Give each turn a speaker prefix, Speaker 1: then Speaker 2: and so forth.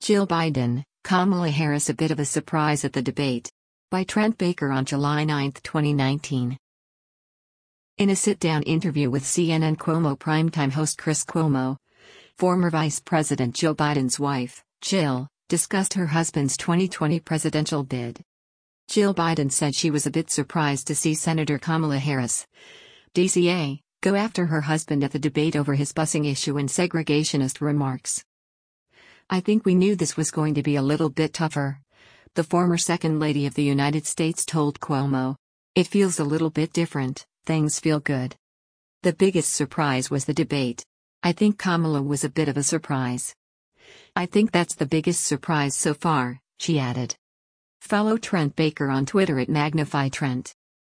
Speaker 1: Jill Biden, Kamala Harris a bit of a surprise at the debate. By Trent Baker on July 9, 2019. In a sit-down interview with CNN Cuomo primetime host Chris Cuomo, former Vice President Joe Biden's wife, Jill, discussed her husband's 2020 presidential bid. Jill Biden said she was a bit surprised to see Senator Kamala Harris, DCA, go after her husband at the debate over his busing issue and segregationist remarks. "I think we knew this was going to be a little bit tougher," the former Second Lady of the United States told Cuomo. "It feels a little bit different, things feel good." The biggest surprise was the debate. "I think Kamala was a bit of a surprise. I think that's the biggest surprise so far," she added. Follow Trent Baker on Twitter at MagnifyTrent.